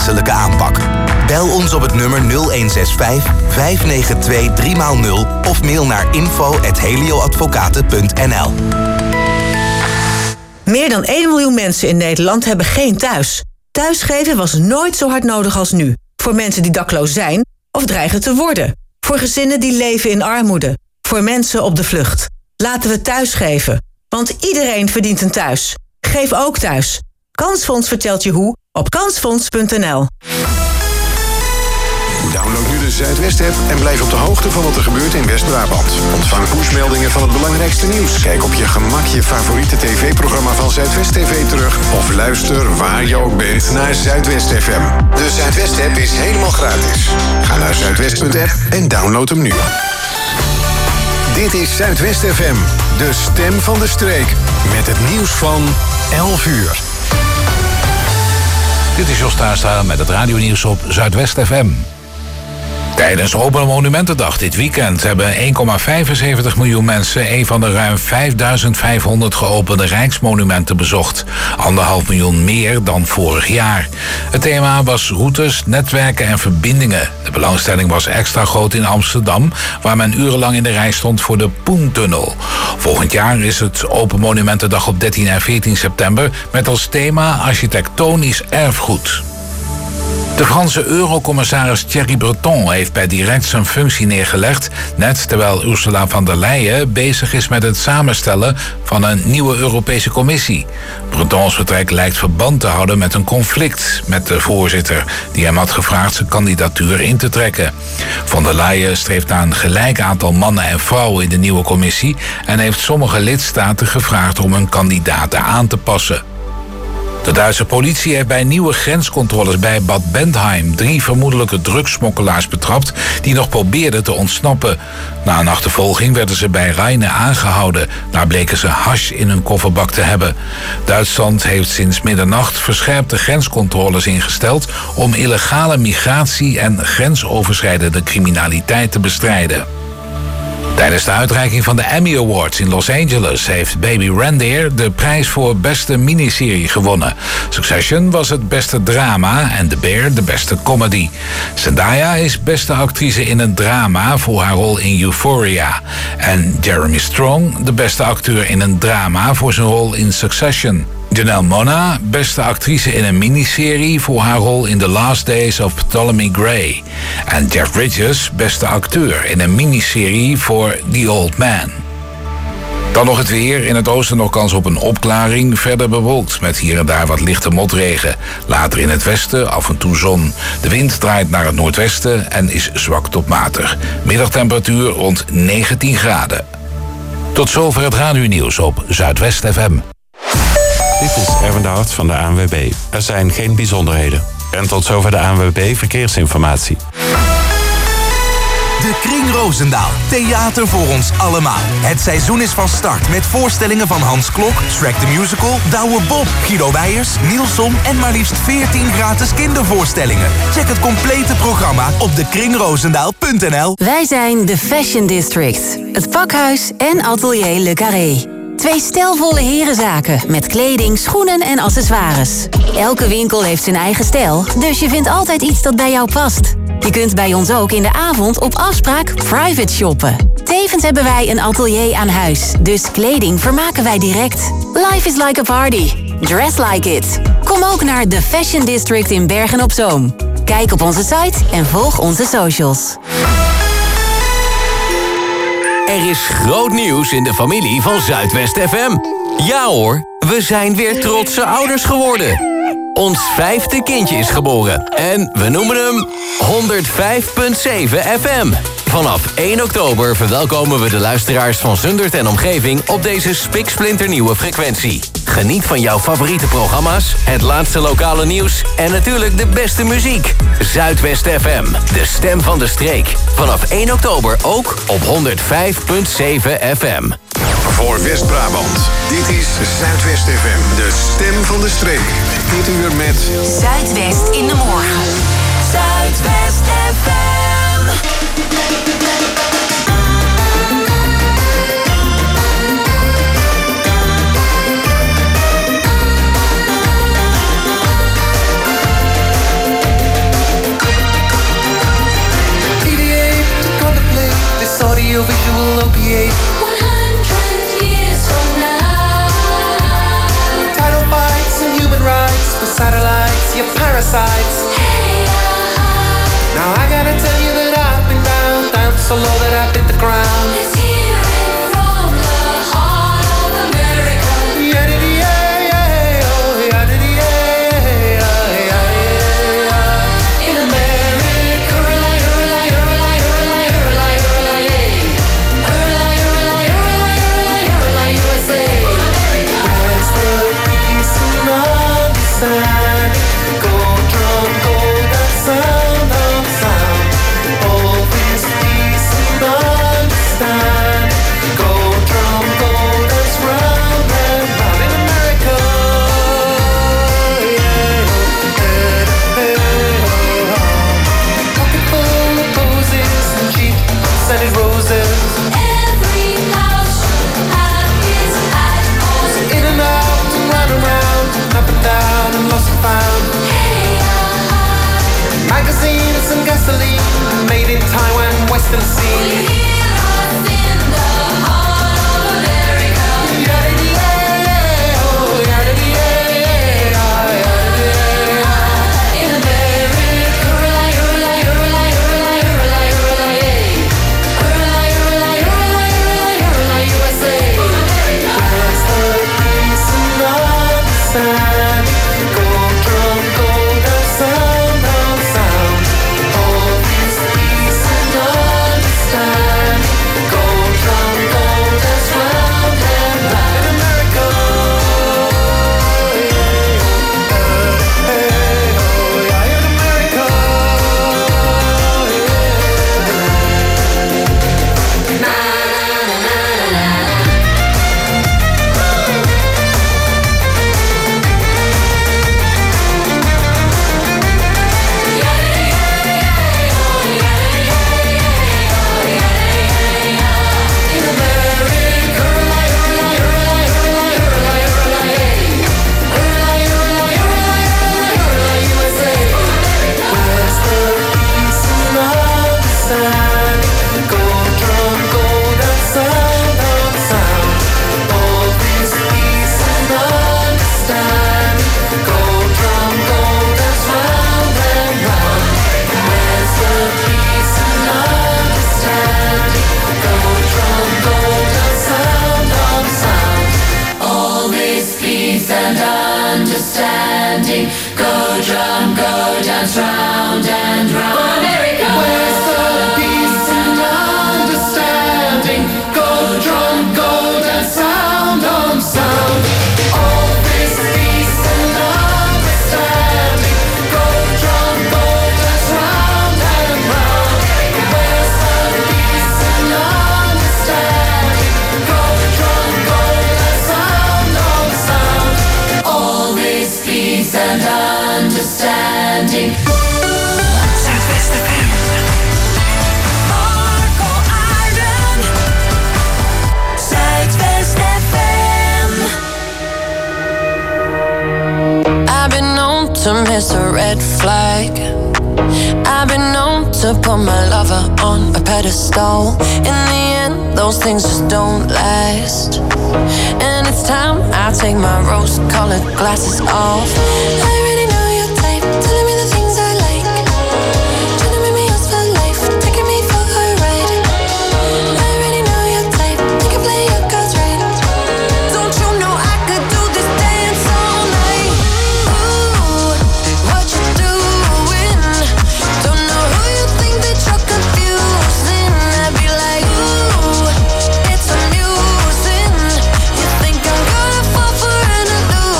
menselijke aanpak. Bel ons op het nummer 0165 592 3x0 of mail naar info@helioadvocaten.nl. Meer dan 1 miljoen mensen in Nederland hebben geen thuis. Thuisgeven was nooit zo hard nodig als nu. Voor mensen die dakloos zijn of dreigen te worden. Voor gezinnen die leven in armoede. Voor mensen op de vlucht. Laten we thuisgeven. Want iedereen verdient een thuis. Geef ook thuis. Kansfonds vertelt je hoe op kansfonds.nl. Download nu de Zuidwest-app en blijf op de hoogte van wat er gebeurt in West-Brabant. Ontvang pushmeldingen van het belangrijkste nieuws. Kijk op je gemak je favoriete tv-programma van Zuidwest TV terug. Of luister waar je ook bent naar Zuidwest FM. De Zuidwest-app is helemaal gratis. Ga naar zuidwest.app en download hem nu. Dit is Zuidwest FM, de stem van de streek. Met het nieuws van 11 uur. Dit is Jos Taastra met het radionieuws op Zuidwest FM. Tijdens Open Monumentendag dit weekend hebben 1,75 miljoen mensen een van de ruim 5.500 geopende Rijksmonumenten bezocht. 1,5 miljoen meer dan vorig jaar. Het thema was routes, netwerken en verbindingen. De belangstelling was extra groot in Amsterdam, waar men urenlang in de rij stond voor de Poentunnel. Volgend jaar is het Open Monumentendag op 13 en 14 september met als thema architectonisch erfgoed. De Franse eurocommissaris Thierry Breton heeft bij direct zijn functie neergelegd, net terwijl Ursula von der Leyen bezig is met het samenstellen van een nieuwe Europese Commissie. Bretons vertrek lijkt verband te houden met een conflict met de voorzitter, die hem had gevraagd zijn kandidatuur in te trekken. Von der Leyen streeft naar een gelijk aantal mannen en vrouwen in de nieuwe commissie en heeft sommige lidstaten gevraagd om hun kandidaten aan te passen. De Duitse politie heeft bij nieuwe grenscontroles bij Bad Bentheim 3 vermoedelijke drugssmokkelaars betrapt die nog probeerden te ontsnappen. Na een achtervolging werden ze bij Rheine aangehouden. Daar bleken ze hash in hun kofferbak te hebben. Duitsland heeft sinds middernacht verscherpte grenscontroles ingesteld om illegale migratie en grensoverschrijdende criminaliteit te bestrijden. Tijdens de uitreiking van de Emmy Awards in Los Angeles heeft Baby Reindeer de prijs voor beste miniserie gewonnen. Succession was het beste drama en The Bear de beste comedy. Zendaya is beste actrice in een drama voor haar rol in Euphoria. En Jeremy Strong de beste acteur in een drama voor zijn rol in Succession. Janelle Monáe, beste actrice in een miniserie voor haar rol in The Last Days of Ptolemy Gray. En Jeff Bridges, beste acteur in een miniserie voor The Old Man. Dan nog het weer. In het oosten nog kans op een opklaring. Verder bewolkt met hier en daar wat lichte motregen. Later in het westen af en toe zon. De wind draait naar het noordwesten en is zwak tot matig. Middagtemperatuur rond 19 graden. Tot zover het radionieuws op Zuidwest FM. Dit is Erwin de Hart van de ANWB. Er zijn geen bijzonderheden. En tot zover de ANWB Verkeersinformatie. De Kring Roosendaal. Theater voor ons allemaal. Het seizoen is van start met voorstellingen van Hans Klok, Shrek the Musical, Douwe Bob, Guido Weijers, Nielson en maar liefst 14 gratis kindervoorstellingen. Check het complete programma op dekringroosendaal.nl. Wij zijn de Fashion District. Het pakhuis en atelier Le Carré. 2 stijlvolle herenzaken met kleding, schoenen en accessoires. Elke winkel heeft zijn eigen stijl, dus je vindt altijd iets dat bij jou past. Je kunt bij ons ook in de avond op afspraak private shoppen. Tevens hebben wij een atelier aan huis, dus kleding vermaken wij direct. Life is like a party. Dress like it. Kom ook naar The Fashion District in Bergen-op-Zoom. Kijk op onze site en volg onze socials. Er is groot nieuws in de familie van Zuidwest FM. Ja hoor, we zijn weer trotse ouders geworden. Ons 5e kindje is geboren en we noemen hem 105.7 FM. Vanaf 1 oktober verwelkomen we de luisteraars van Zundert en omgeving op deze spiksplinternieuwe frequentie. Geniet van jouw favoriete programma's, het laatste lokale nieuws en natuurlijk de beste muziek. Zuidwest FM, de stem van de streek. Vanaf 1 oktober ook op 105.7 FM. Voor West-Brabant, dit is Zuidwest FM, de stem van de streek. Dit uur met Zuidwest in de morgen. Zuidwest FM. so low that I hit the ground. It's here from the heart of America. In America, USA. Where's the peace and understanding? Gold drum, gold, that sound of sound. All this peace and understanding. Gold drum, gold, that's round and round in America. Pocket full of posies and cheap scented roses. Every house should have its atmost. In and out and round and round, up and down and lost and found. Magazines and gasoline, made in Taiwan, Western Sea. In the heart of America. In America, USA. Where's the peace and understanding? Gold drum, gold, that sound of sound. All this peace and understanding. Gold drum, gold, that's round and round in America. In America. Where's the peace and understanding? Gold drum, gold, that sound of sound. All this peace and understanding. Gold drum, gold, that's round and round. Where's the peace and understanding? Gold drum, gold, that sound of sound. All this peace and understanding. Go drum, go dance round and round. America. Where's the peace and understanding? Gold drum, gold, and sound on sound. All this peace and understanding. Gold drum, gold, that's round and round. Where's the peace and understanding? Gold drum, gold, and sound on sound. All this peace and understanding. Zuidwest FM. Marco Arden. Zuidwest FM. I've been known to miss a red flag. I've been known to put my lover on a pedestal. In the end, those things just don't last. And it's time I take my rose-colored glasses off. I already know your type, telling me the things I like. Trying to make me yours for life, taking me for a ride. I already know your type, you can play your cards right. Don't you know I could do this dance all night? Ooh, what you doing? Don't know who you think that you're confusing. I'd be like, ooh, it's amusing. You think I'm gonna fall for an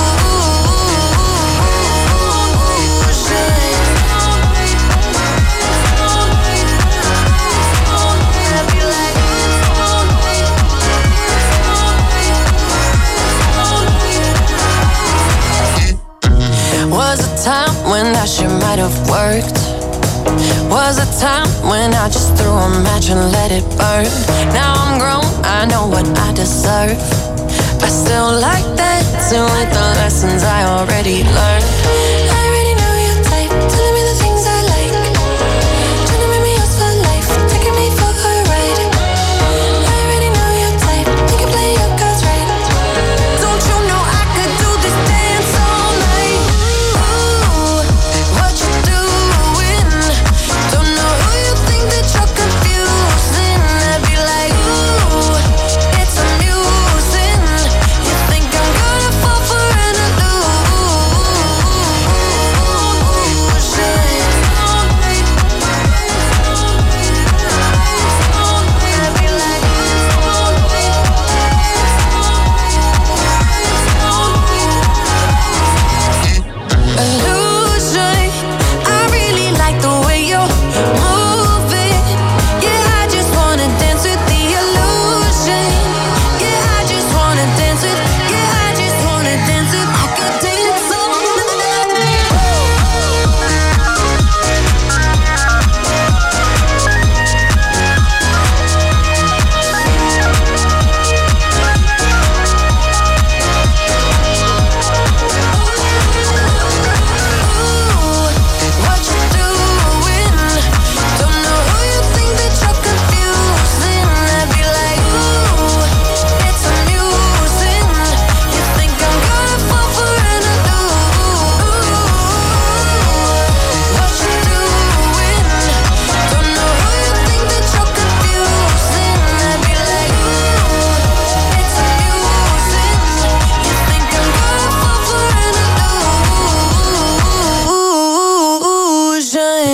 Was a time when that shit might have worked. Was a time when I just threw a match and let it burn. Now I'm grown, I know what I deserve. I still like dancing with the lessons I already learned. I already know your type, telling me the things I like. Trying to make me yours for life, taking me for a ride. I already know your type, you can play your cards right. Don't you know I could do this dance all night? Ooh, what you doing? Don't know who you think that you're confusing.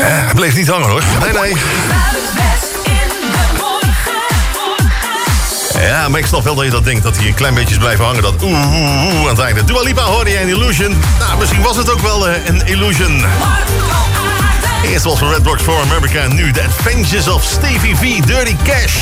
Hij bleef niet hangen, hoor. Nee. Ja, maar ik snap wel dat je dat denkt, dat hij een klein beetje is blijven hangen. Dat aan het einde. Dua Lipa hoorde je een Illusion. Nou, misschien was het ook wel een illusion. Eerst was van Red Rocks for America en nu The Adventures of Stevie V, Dirty Cash.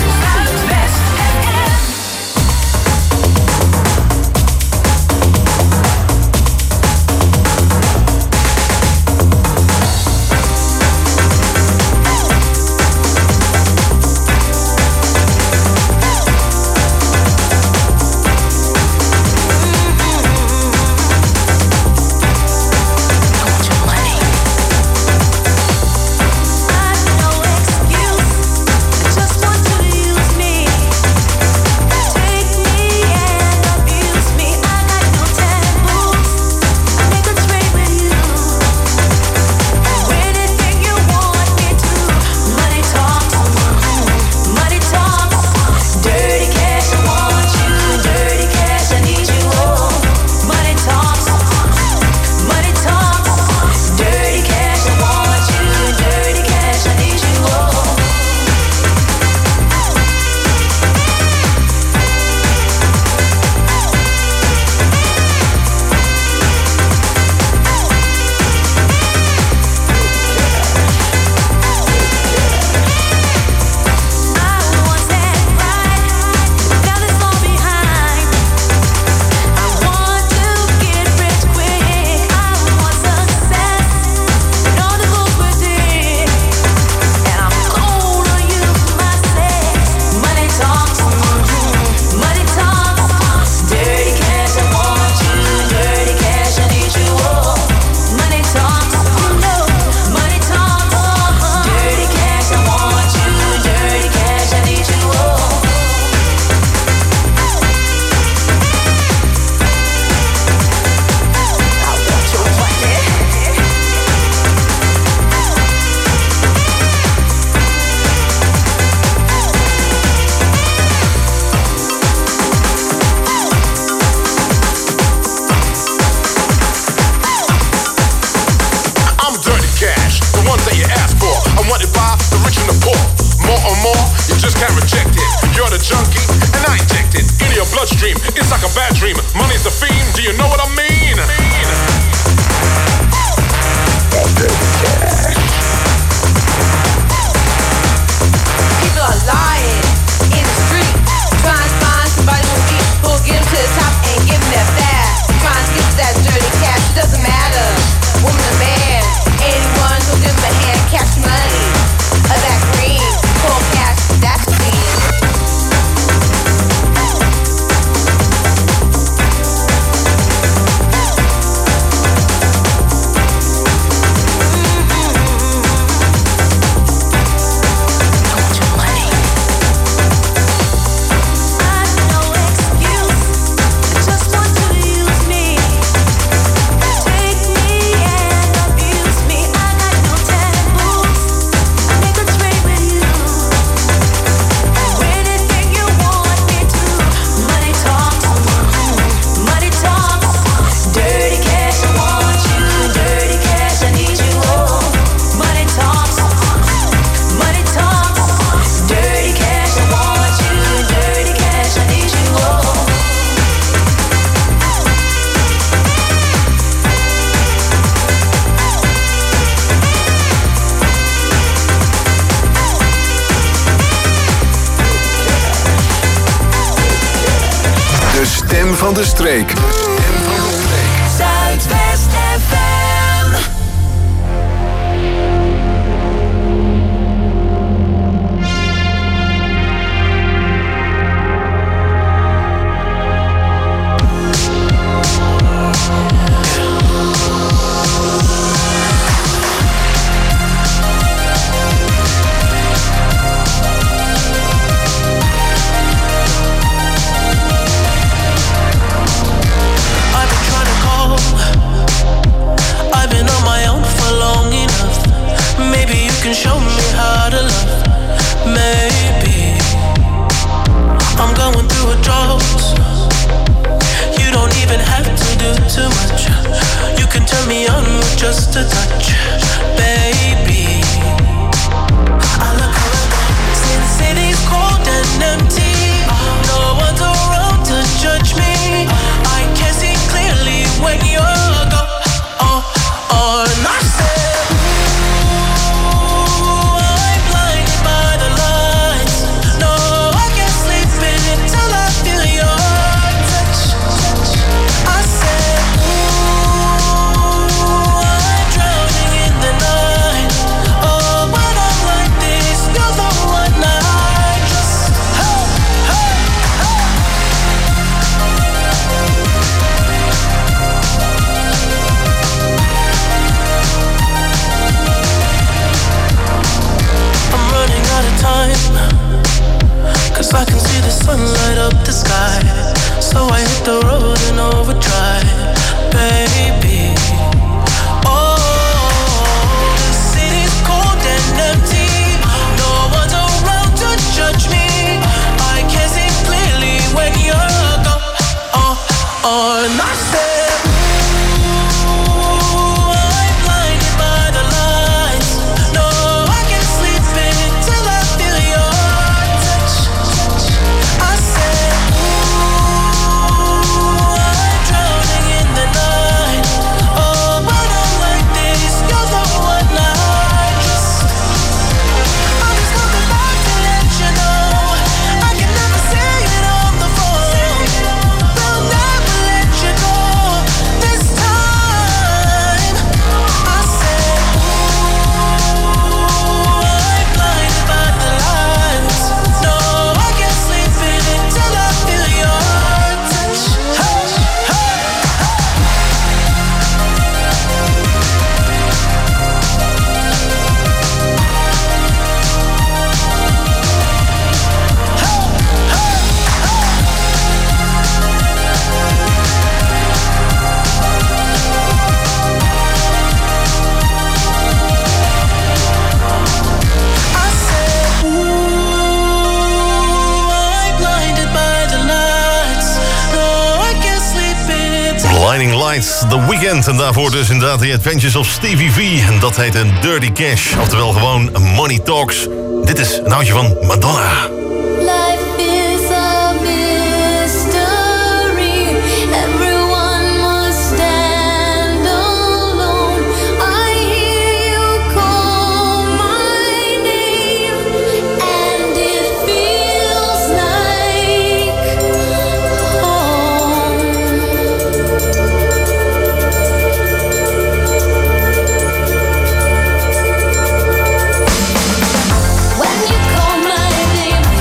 van de streek. Zuidwest FM. Blinding Lights, The Weeknd. En daarvoor dus inderdaad The Adventures of Stevie V. En dat heet een Dirty Cash. Oftewel gewoon Money Talks. Dit is een oudje van Madonna. Life is a mystery. Everyone must stand alone. I hear you call my name, and it feels like home. When you call my name,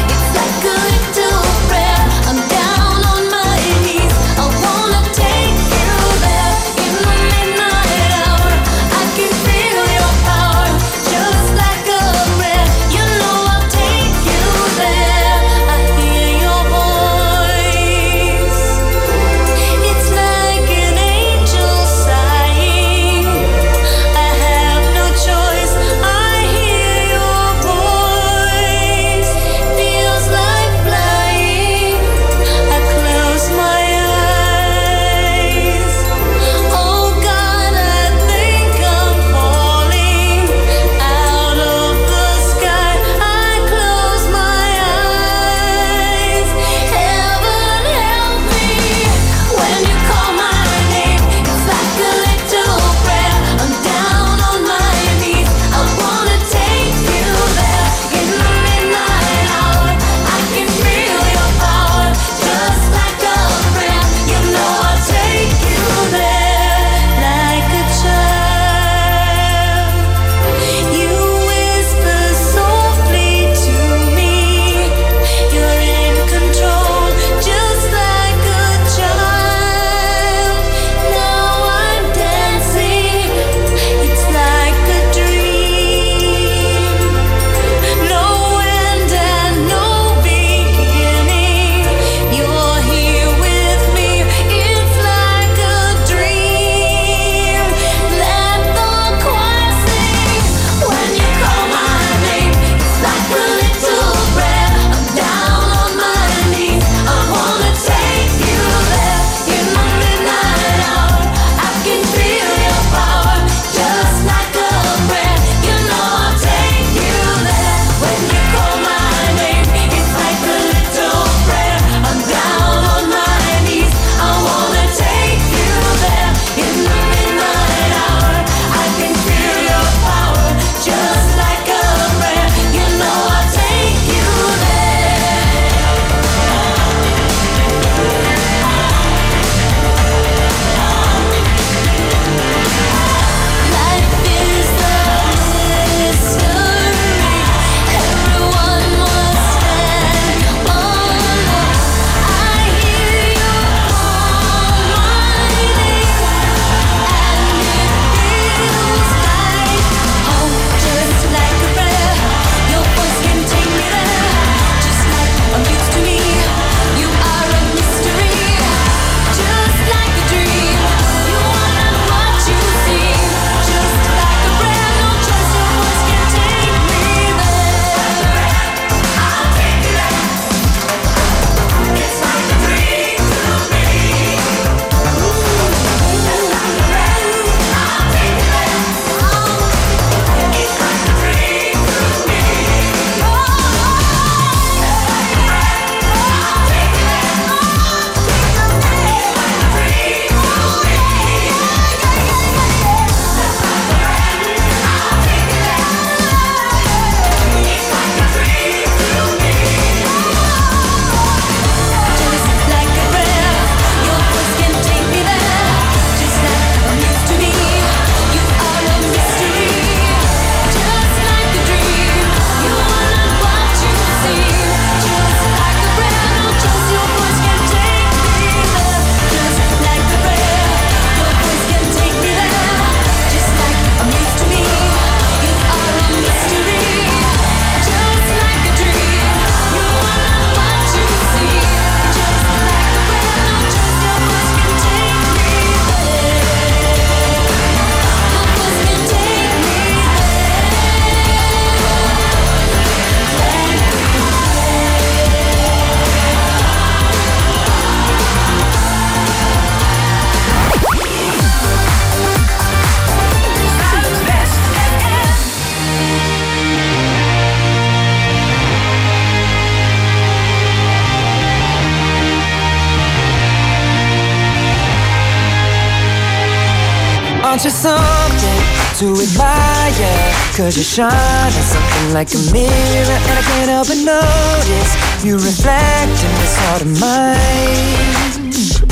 Aren't you something to admire? Cause you shine as something like a mirror, and I can't help but notice you reflect in this heart of mine.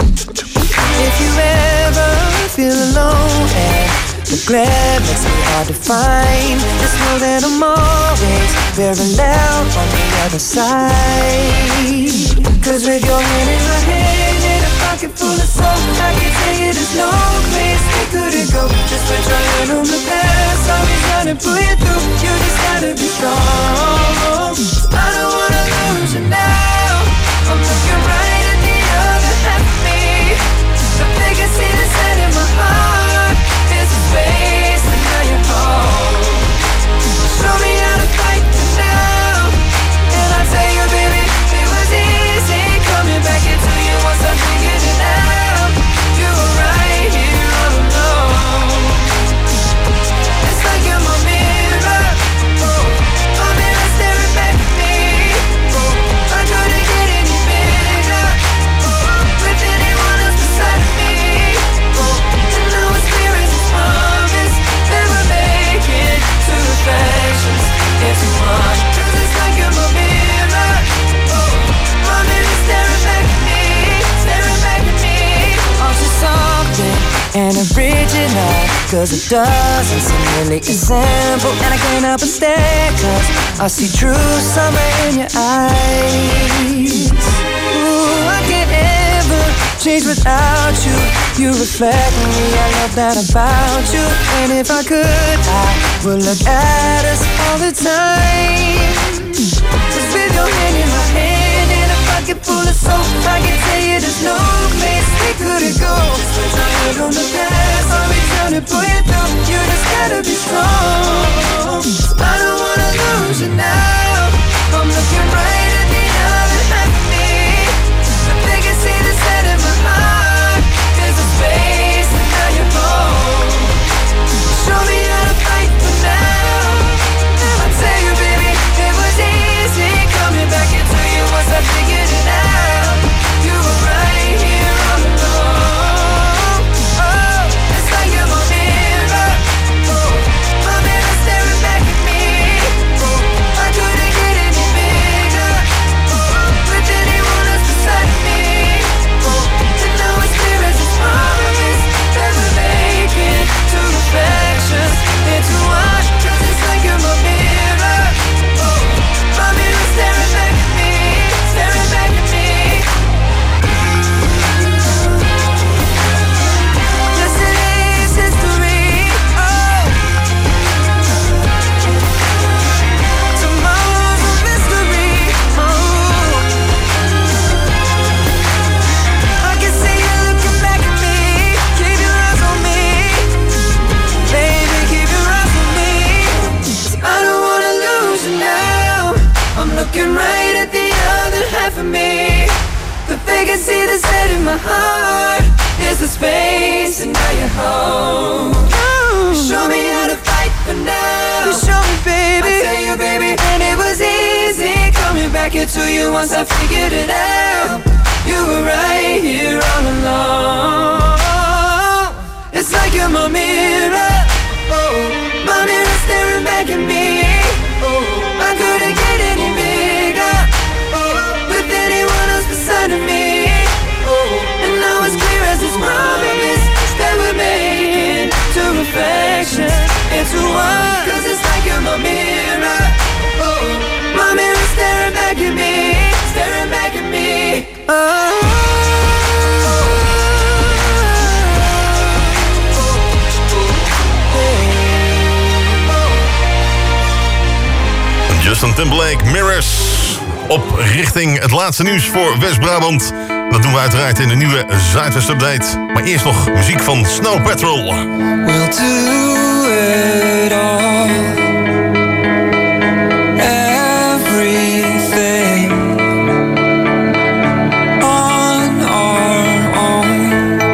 If you ever feel alone and the glare makes me hard to find, just know that I'm always very loud on the other side. Cause with your hand in my hand and a pocket full of soul, I can tell you there's no place we couldn't go. Just put your hand on the past, I'll be trying to pull you through. You just gotta be strong. I don't wanna lose you now. I'm looking right at the other half of me. The biggest see the set in my heart is a space, and now you're home. Show me how to fight for now, and I'll tell you, baby, it was easy coming back into you once I figured it out. You were right here all alone. It's like you're my mirror, my mirror staring back at me. I couldn't get any bigger with anyone else beside me. And now it's clear as a promise that we're making two reflections into one. 'Cause it's like you're my mirror, my mirror staring back at me, staring back at me. Aren't you something and original? 'Cause it doesn't seem really as simple, and I can't help but stare, 'cause I see true summer in your eyes. Ooh, I can't ever change without you. You reflect me, I love that about you. And if I could, I would look at us all the time. Just with your hand in my hand and a pocket full of soap, I can tell you there's no place we couldn't go. Just put your head on the past, I'll be trying to pull you through. You just gotta be strong. I don't wanna lose you now. I'm looking right at the other half of me. The biggest see the set in my heart is a space, and now you're home. Show me how to fight for now. I tell you, baby, it was easy coming back into you once I figured it out. You were right here all alone. Oh, it's like you're my mirror, my mirror staring back at me. I couldn't get any bigger with anyone else beside me. And now it's clear as a promise that we're making two reflections into one. 'Cause it's like you're my mirror, my mirror staring back at me, staring back at me. Yesterday's history, tomorrow's a mystery. I can see you looking back at me. Keep your eyes on me, baby, keep your eyes on me. I don't wanna lose you now. I'm looking right at the other half of me. The vacancy that's set in my heart is the space, and now you're home. Show me how to fight for now. You show me, baby. I tell you, baby, and it was easy coming back into you once I figured it out. You were right here all along. It's like you're my mirror, my mirror staring back at me. I couldn't get any bigger with anyone else beside of me. And now it's clear as this promise that we're making two reflections into one. 'Cause it's like you're my mirror, my mirror staring back at me, staring back at me. Justin Timberlake, Mirrors. Op richting het laatste nieuws voor West-Brabant. Dat doen we uiteraard in de nieuwe Zuidwest-update. Maar eerst nog muziek van Snow Patrol. We'll do it all. Everything on our own.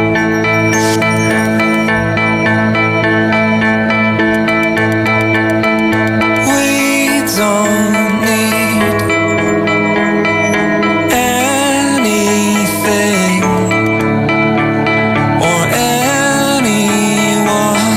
We don't need anything or anyone.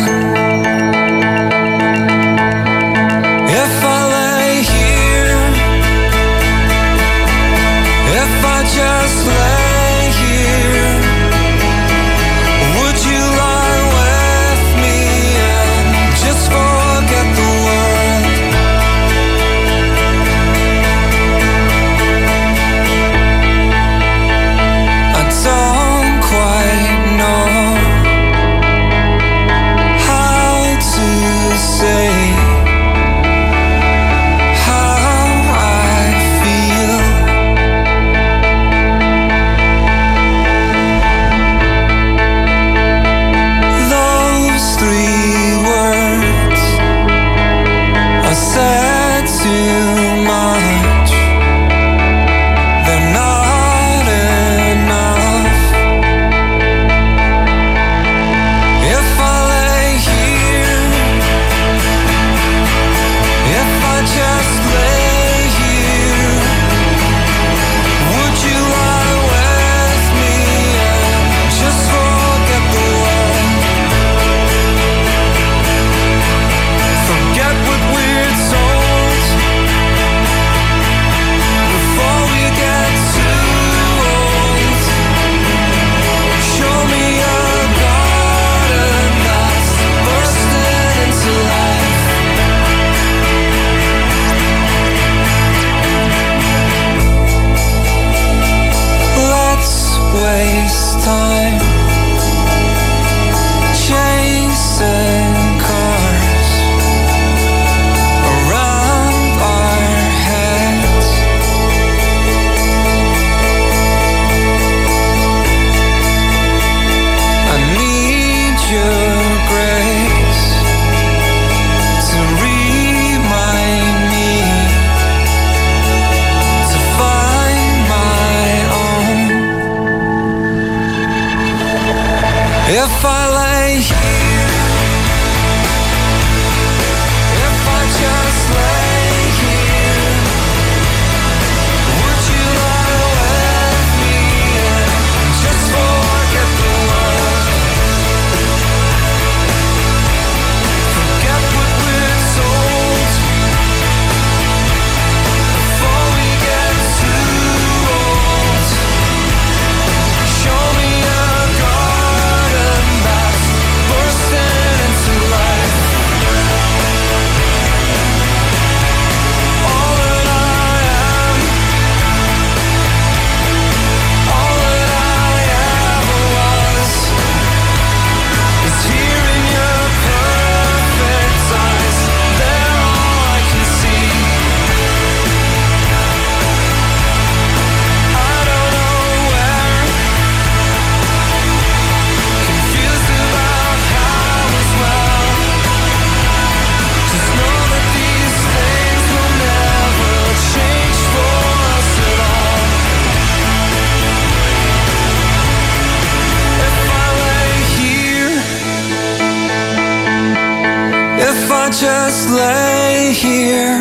just lay here?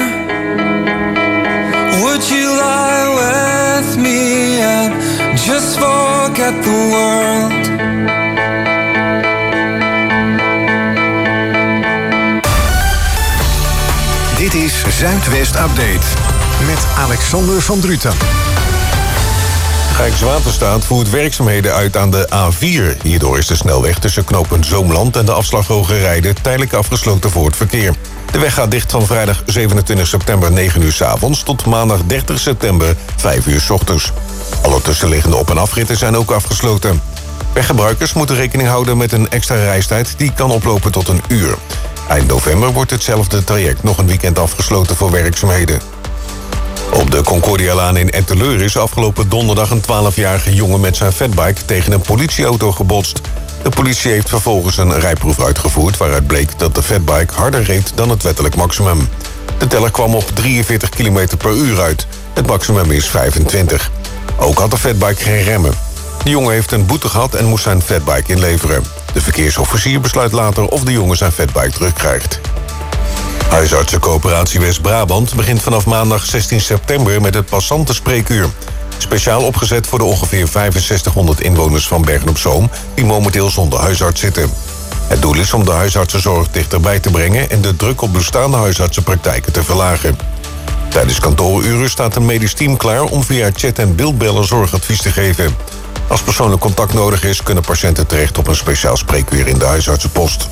Would you lie with me and just forget the world? Dit is Zuidwest Update met Alexander van Druten. Rijkswaterstaat voert werkzaamheden uit aan de A4. Hierdoor is de snelweg tussen knooppunt Zoomland en de afslag Hoge Rijden tijdelijk afgesloten voor het verkeer. De weg gaat dicht van vrijdag 27 september 9 uur 's avonds tot maandag 30 september 5 uur 's ochtends. Alle tussenliggende op- en afritten zijn ook afgesloten. Weggebruikers moeten rekening houden met een extra reistijd die kan oplopen tot een uur. Eind november wordt hetzelfde traject nog een weekend afgesloten voor werkzaamheden. Op de Concordialaan in Etteleur is afgelopen donderdag een 12-jarige jongen met zijn fatbike tegen een politieauto gebotst. De politie heeft vervolgens een rijproef uitgevoerd waaruit bleek dat de fatbike harder reed dan het wettelijk maximum. De teller kwam op 43 km per uur uit. Het maximum is 25. Ook had de fatbike geen remmen. De jongen heeft een boete gehad en moest zijn fatbike inleveren. De verkeersofficier besluit later of de jongen zijn fatbike terugkrijgt. Huisartsencoöperatie West-Brabant begint vanaf maandag 16 september met het passantenspreekuur. Speciaal opgezet voor de ongeveer 6500 inwoners van Bergen-op-Zoom die momenteel zonder huisarts zitten. Het doel is om de huisartsenzorg dichterbij te brengen en de druk op bestaande huisartsenpraktijken te verlagen. Tijdens kantooruren staat een medisch team klaar om via chat en beeldbellen zorgadvies te geven. Als persoonlijk contact nodig is, kunnen patiënten terecht op een speciaal spreekuur in de huisartsenpost.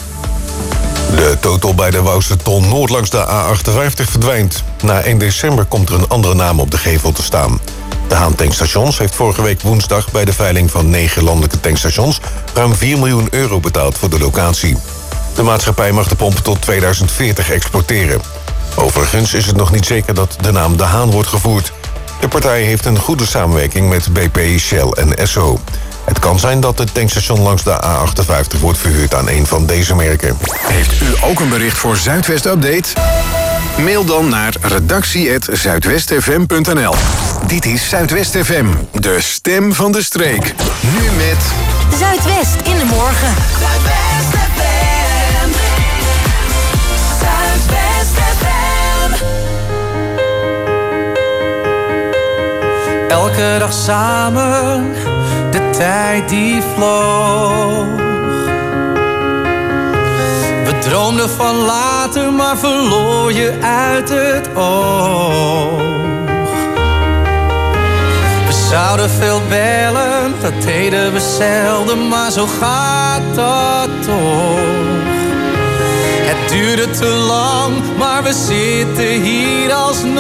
De total bij de Wouwse-Ton Noord langs de A58 verdwijnt. Na 1 december komt er een andere naam op de gevel te staan. De Haan Tankstations heeft vorige week woensdag bij de veiling van 9 landelijke tankstations ruim 4 miljoen euro betaald voor de locatie. De maatschappij mag de pomp tot 2040 exporteren. Overigens is het nog niet zeker dat de naam De Haan wordt gevoerd. De partij heeft een goede samenwerking met BP, Shell en Esso. Het kan zijn dat het tankstation langs de A58 wordt verhuurd aan een van deze merken. Heeft u ook een bericht voor Zuidwest Update? Mail dan naar redactie@zuidwestfm.nl. Dit is Zuidwest FM, de stem van de streek. Nu met Zuidwest in de morgen. Zuidwest FM. Zuidwest FM. Elke dag samen, de tijd die vloog. We droomden van later, maar verloor je uit het oog. We zouden veel bellen, dat deden we zelden, maar zo gaat dat toch. Het duurde te lang, maar we zitten hier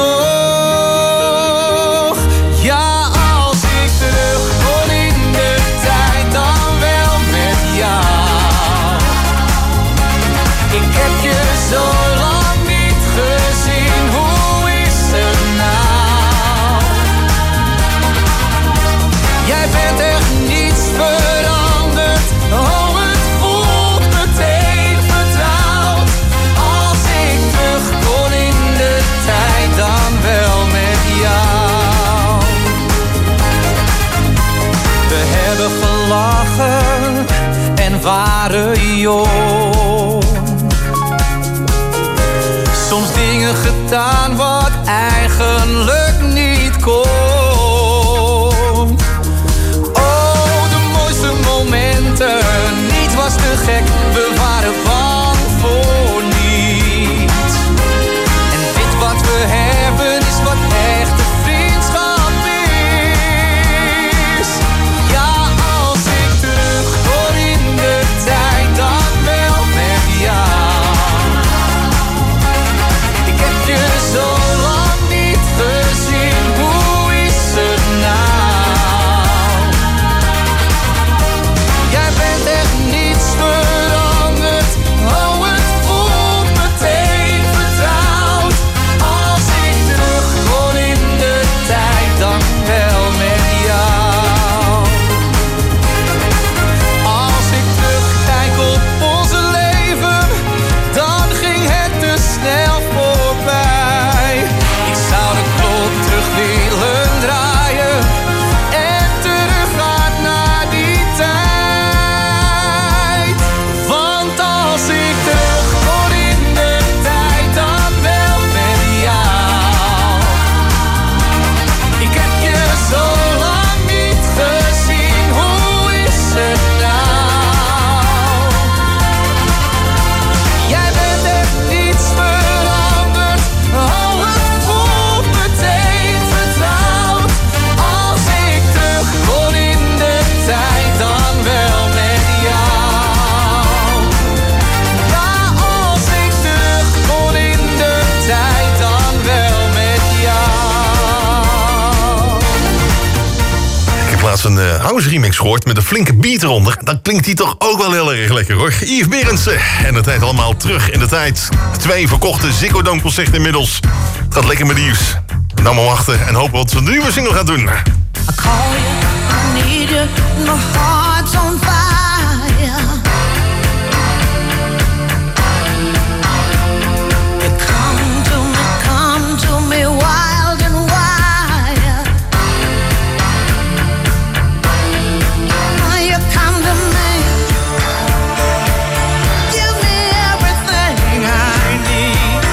alsnog. Ja, als ik terug kon in de tijd, dan wel met jou. Ik heb je zo lang niet gezien, hoe is het nou? Jij bent echt niets veranderd, oh het voelt meteen vertrouwd. Als ik terug kon in de tijd, dan wel met jou. We hebben gelachen en waren jong. Soms dingen gedaan wat eigenlijk niet kon. Oh, de mooiste momenten, niets was te gek, we waren bang voor niets. En dit wat we hebben is wat echte vriendschap is. Ja, als ik terug kon in de tijd, dan wel met jou. Ik heb je zo lang niet gezien, hoe is het nou? Jij bent echt niets veranderd. laatst een house remix gehoord met een flinke beat eronder. Dan klinkt die toch ook wel heel erg lekker, hoor. Yves Berendsen. En de tijd allemaal terug in de tijd. 2 verkochte Ziggo Dome concerten inmiddels. Het gaat lekker met Yves. Nou maar wachten en hopen wat ze een nieuwe single gaat doen. I call you, I need you, my heart's on fire. You come to me wild and wild. You come to me, give me everything I need.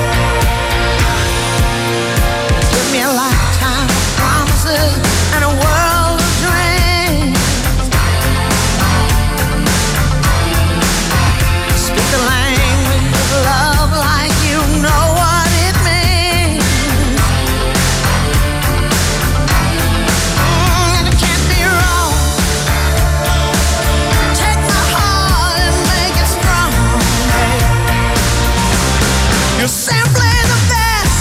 Give me a lifetime of promises and a world of dreams. Speak the language of love like you know what it means. And it can't be wrong. Take my heart and make it strong. You're simply the best.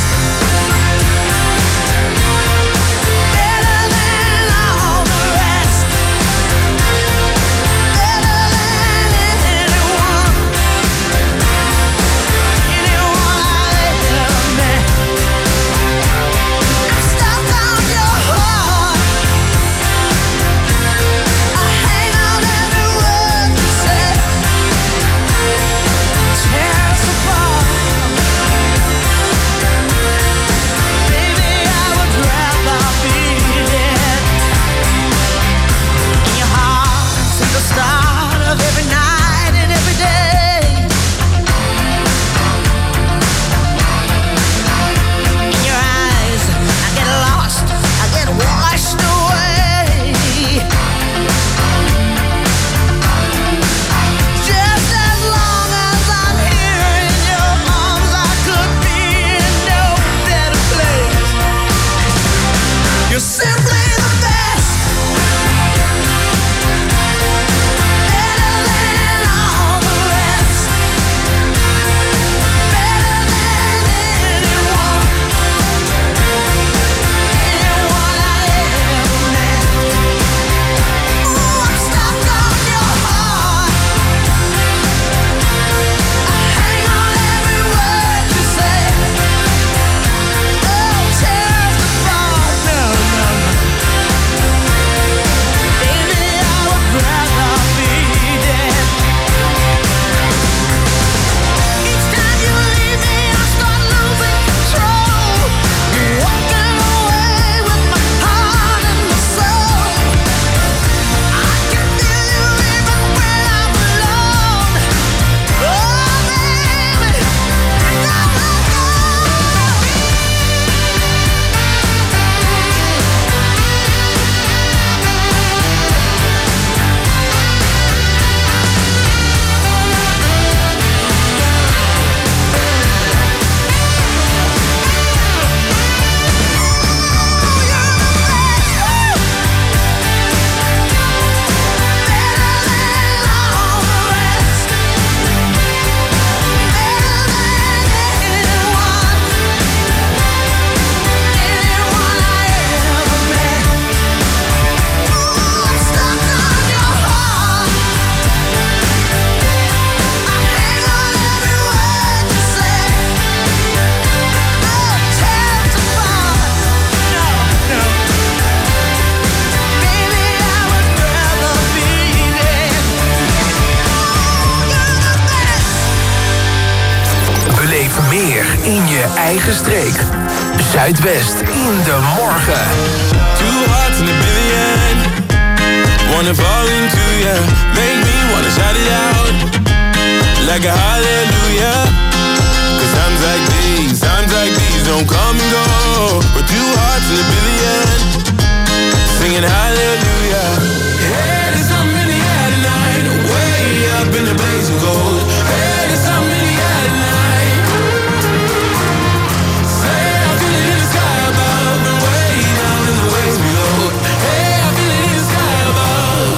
Better than all the rest. Better than anyone. Anyone I've ever met. I'm stuck on your heart. I hang on every word you say. Tear us apart. Baby, I would rather be dead. In your heart, at the start of every night and every day. In your eyes, I get lost, I get washed away. Just as long as I'm here in your arms, I could be in no better place. You're simply the best. Better than all the rest. Better than anyone. Anyone I ever met. Ooh, I'm stuck on your heart. I hang on every word you say. Oh, tear us apart. No, no, no. Baby, I would rather be dead. Each time you leave me, I start losing control. You're walking away with my heart and my soul. I can feel you even when I'm alone. Oh, baby, don't let go. Beleef meer in je eigen streek. Zuidwest in de morgen. Two hearts in a billion. Wanna fall into ya. Make me wanna shout it out. Like a hallelujah. Cause times like these don't come and go. But two hearts in a billion. Singing hallelujah. Hey, there's something in the air tonight. Way up in the blaze of gold. Hey, there's something in the air tonight. Say I feel it in the sky above and way down in the waves below. Hey, I feel it in the sky above.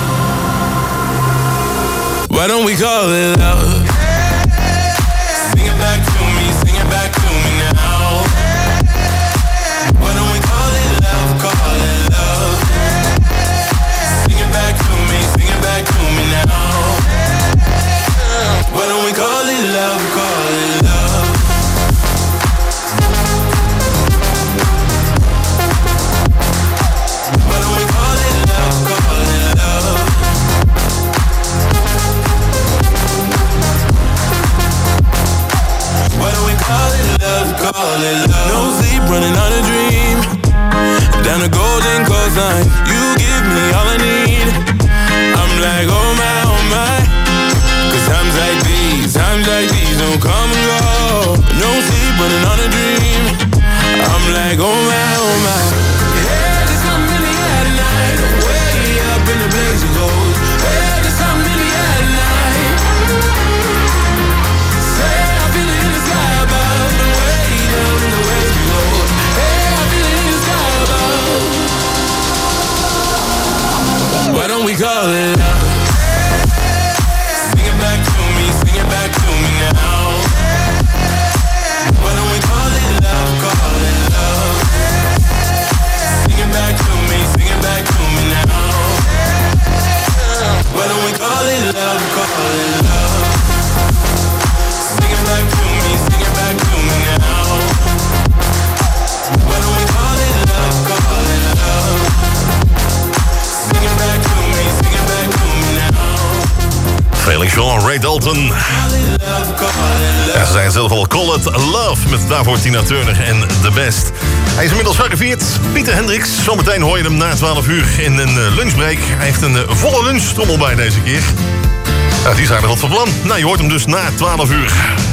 Why don't we call it love? Sing it back to me, sing it back to me now. Why don't we call it love, call it love? call it love. No sleep, running on a dream. Down the golden coastline, you give me all I need. I'm like, oh my. Cause times like these don't come and go. No sleep, running on a dream. I'm like, oh my. Yeah, there's something in the air tonight. Way up in the blaze of gold. Yeah, there's something in the air tonight. Say, I feel it in the sky above, and way down in the waves below. Hey, I feel it in the sky above. Why don't we call it love? Sing it back to me, sing it back to me now. Why don't we call it love, call it love? Sing it back to me, sing it back to me now. Why don't we call it love, call it love? Sing it back to me, sing it back to me now. Why don't we call it love, call it love? Sing it back to me, sing it back to me now. Felix Jean, Ray Dalton. Ja, ze zijn zelf al Call It Love met daarvoor Tina Turner en The Best. Hij is inmiddels gearriveerd. Pieter Hendricks. Zometeen hoor je hem na 12 uur in een lunchbreak. Hij heeft een volle lunchtrommel bij deze keer. Ja, die zijn er wat van plan. Nou, je hoort hem dus na 12 uur.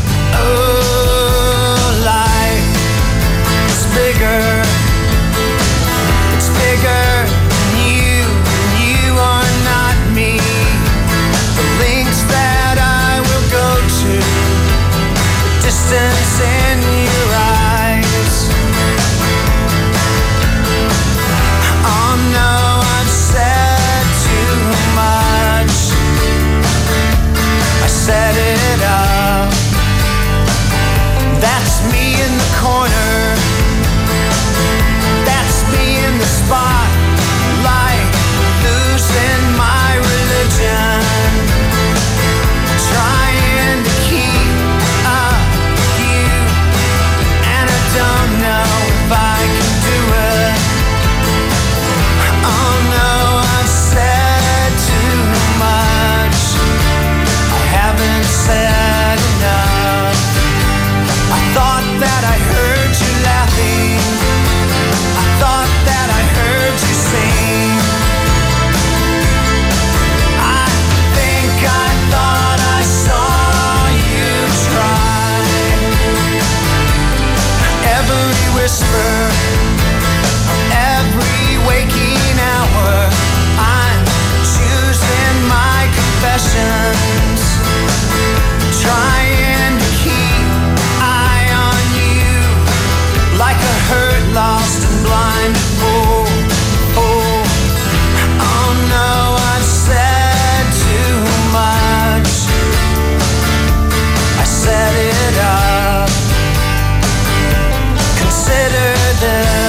Oh, life is bigger. It's bigger than you are not me. The links that I will go to, the distance in your eyes. Oh no, I've said too much. I set it up. That's me in the corner. That's me in the spotlight, losing my religion, trying to keep up with you, and I don't know if I can do it. Oh no, I've said too much. I haven't said enough. I thought that I heard you laughing. I thought that I heard you sing. I think I thought I saw you try. Every whisper, every waking hour, I'm choosing my confessions, trying to keep eye on you, like a hurt, lost and blind fool. Oh no, I've said too much. I set it up. Consider this.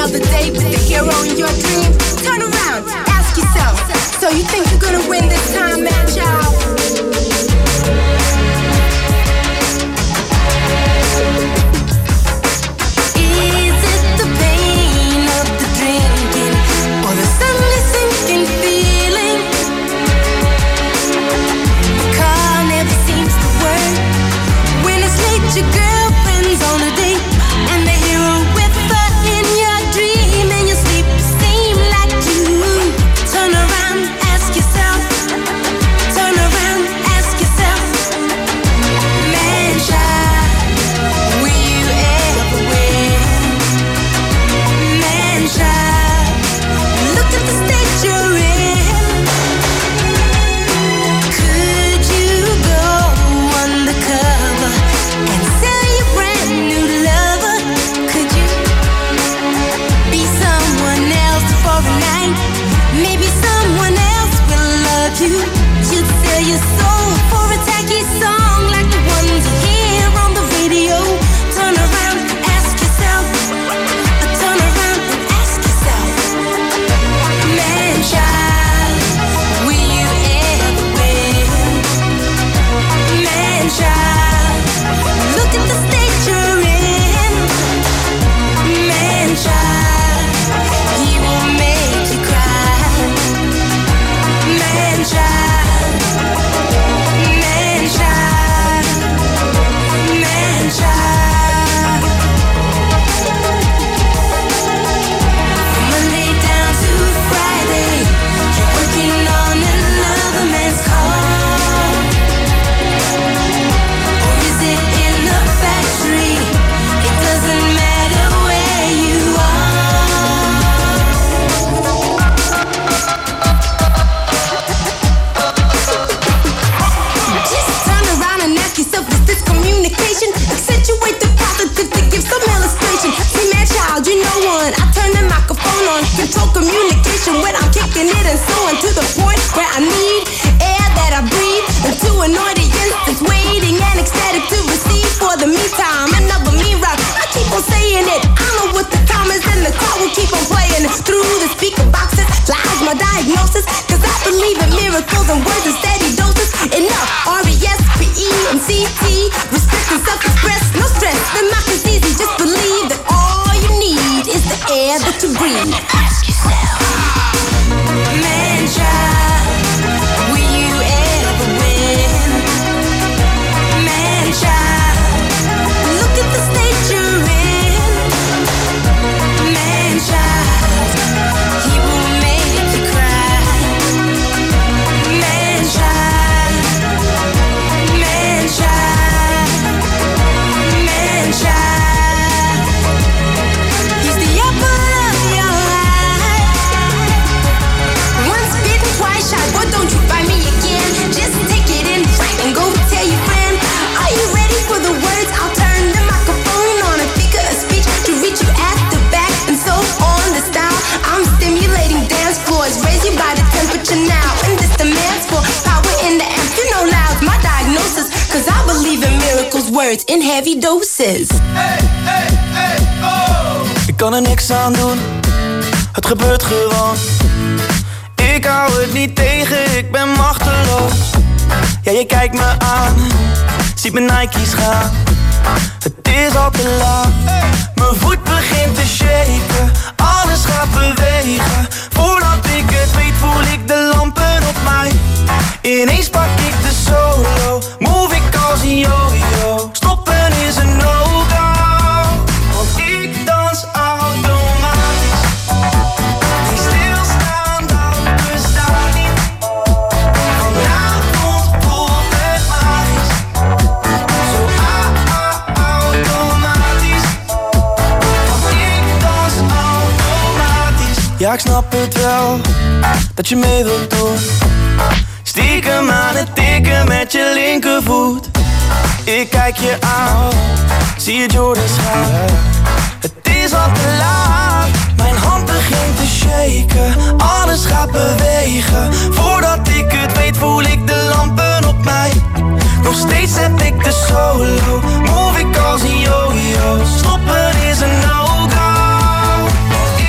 another day with the hero in your dream. Turn around, ask yourself, so you think you're gonna win this time, man, child? Is it the pain of the drinking or the suddenly sinking feeling? The car never seems to work when it's late. Your girlfriend's on a date and the hero with her in your dream, and your sleep seem like you. Turn around, ask yourself. Turn around, ask yourself. Man, child, will you ever win? Man, child, look at the state you're in. Could you go undercover and sell your brand new lover? Could you be someone else for a night? Maybe someone else will love you. You'd sell your soul for a tacky song like the ones you hear on the radio. Turn around, ask yourself. Turn around and ask yourself. Man, child, will you ever win? Man, child, look at the state you're in. Man, child, he will make you cry. Man, child, man, child, man, child. From Monday down to Friday, you're working on another man's car. Or is it in the factory? It doesn't matter where you are. Just turn around and ask yourself, is this communication? Accentuate the positive to give some illustration. See, man, child, you know one. I turn the microphone on, control communication when I'm kicking it and so on, to the point where I need air that I breathe, and to an audience that's waiting and ecstatic to receive. For the meantime, another me rock. I keep on saying it. I know what the time is, and the car will keep on playing through the speaker boxes. Lies my diagnosis, cause I believe in miracles and words and steady doses. Enough R-E-S-P-E-M-C-T. Respect and self-express, no stress. Democracy's easy, just believe that all you need is the air that you breathe. Ask yourself, man, child, will you ever win? Man, child, look at the state you're in. Man, child, he will make you cry. Man, child, man, child, man, child. He's the apple of your eye. Once bitten, twice shy. Boy, don't you find me again. Just take it in right and go tell your friend. Are you ready for the words? I'll turn the microphone on and figure a speech to reach you at the back and so on. The style I'm stimulating dance floors, raise your body temperature now, and this demands for power in the amp. You know loud my diagnosis, cause I believe in miracles, words in heavy doses. Ik kan er niks aan doen, het gebeurt gewoon. Ik hou het niet tegen, ik ben machteloos. Ja, je kijkt me aan, ziet mijn Nike's gaan. Het is al te laat, mijn voet begint te shaken. Alles gaat bewegen, voordat ik het weet voel ik de lampen op mij. Ineens pak ik de solo, move ik als een yo-yo. Stoppen is een no-go, want ik dans automatisch. Die stilstaan, dat bestaat niet. Vanavond voelt het magisch, zo automatisch. Want ik dans automatisch. Ja, ik snap het wel, dat je mee wilt doen. Stiekem aan het tikken met je linkervoet. Ik kijk je aan, zie je Jordans gaan. Het is al te laat, mijn hand begint te shaken. Alles gaat bewegen, voordat ik het weet voel ik de lampen op mij. Nog steeds heb ik de solo, move ik als een yo-yo. Stoppen is een no-go,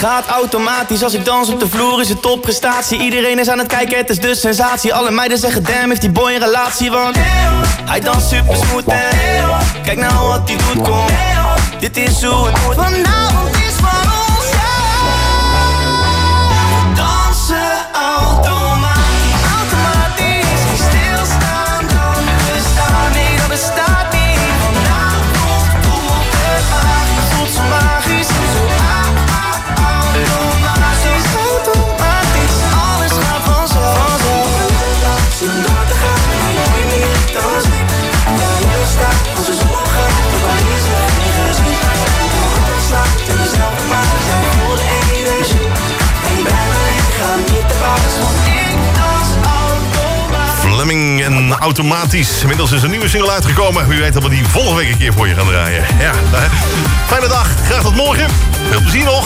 gaat automatisch. Als ik dans op de vloer is het topprestatie. Iedereen is aan het kijken, het is de sensatie. Alle meiden zeggen damn, heeft die boy een relatie. Want hij danst super smooth en kijk nou wat hij doet, kom. Dit is hoe het moet. Vanavond is van ons, ja. Dansen automatisch, automatisch. Geen stilstaan, dan bestaan. Nee, dat bestaat niet. Vanavond voelt het magisch. Voelt zo magisch. Zo automatisch. Automatisch. Alles gaat vanzelf. Zonder te gaan, nooit meer dansen. Ja, je staat als de zon gaat. Waar is het niet gezien? Alles slaat in dezelfde maat. Zijn voor de energie. En bij mij gaat niet te baas. Want ik dans automatisch. Fleming en Automatisch. Inmiddels is een nieuwe single uitgekomen. Wie weet dat we die volgende week een keer voor je gaan draaien. Ja, fijne dag. Graag tot morgen. Veel plezier nog.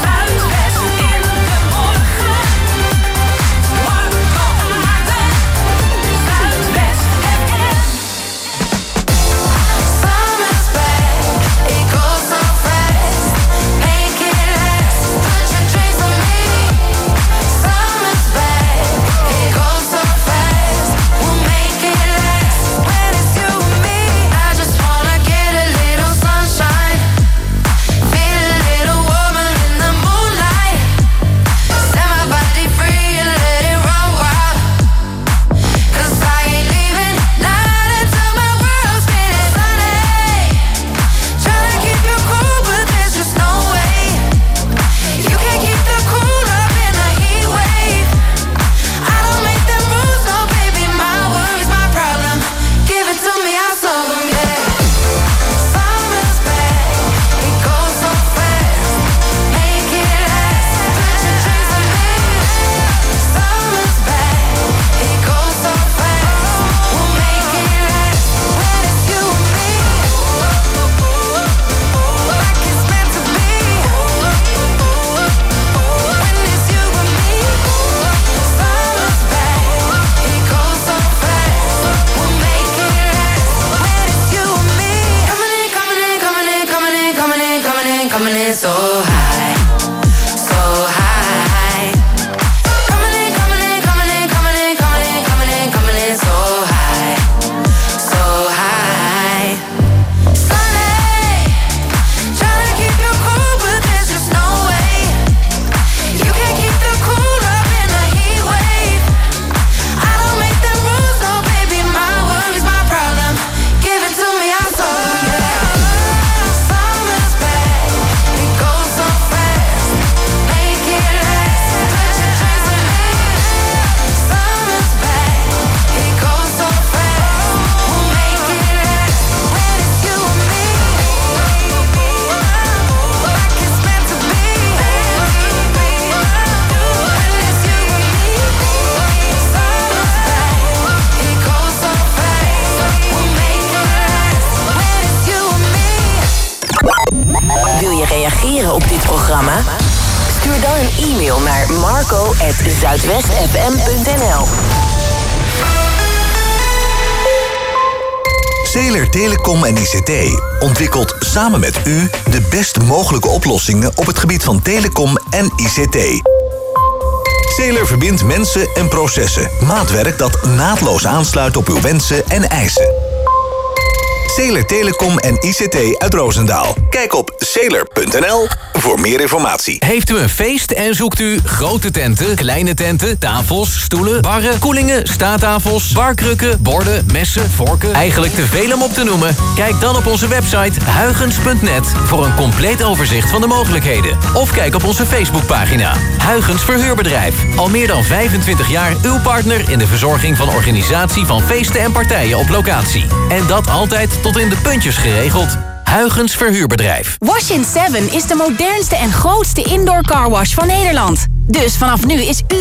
Coming in so high, so high. Coming in, coming in, coming in, coming in, coming in, coming in, coming in so high, so high. Sunny, trying to keep you cool, but there's just no way. You can't keep the cool up in a heat wave. I don't make the rules, no baby, my worries, my problem. Give it to me, I'm so Wil je reageren op dit programma? Stuur dan een e-mail naar marco@zuidwestfm.nl. Zeeler Telecom en ICT ontwikkelt samen met u de best mogelijke oplossingen op het gebied van telecom en ICT. Zeeler verbindt mensen en processen. Maatwerk dat naadloos aansluit op uw wensen en eisen. Zeeler Telecom en ICT uit Roosendaal. Kijk op zeeler.nl voor meer informatie. Heeft u een feest en zoekt u grote tenten, kleine tenten, tafels, stoelen, barren, koelingen, staattafels, barkrukken, borden, messen, vorken? Eigenlijk te veel om op te noemen? Kijk dan op onze website huygens.net voor een compleet overzicht van de mogelijkheden. Of kijk op onze Facebookpagina. Huygens Verhuurbedrijf. Al meer dan 25 jaar uw partner in de verzorging van organisatie van feesten en partijen op locatie. En dat altijd tot in de puntjes geregeld. Huygens Verhuurbedrijf. Wash in 7 is de modernste en grootste indoor carwash van Nederland. Dus vanaf nu is u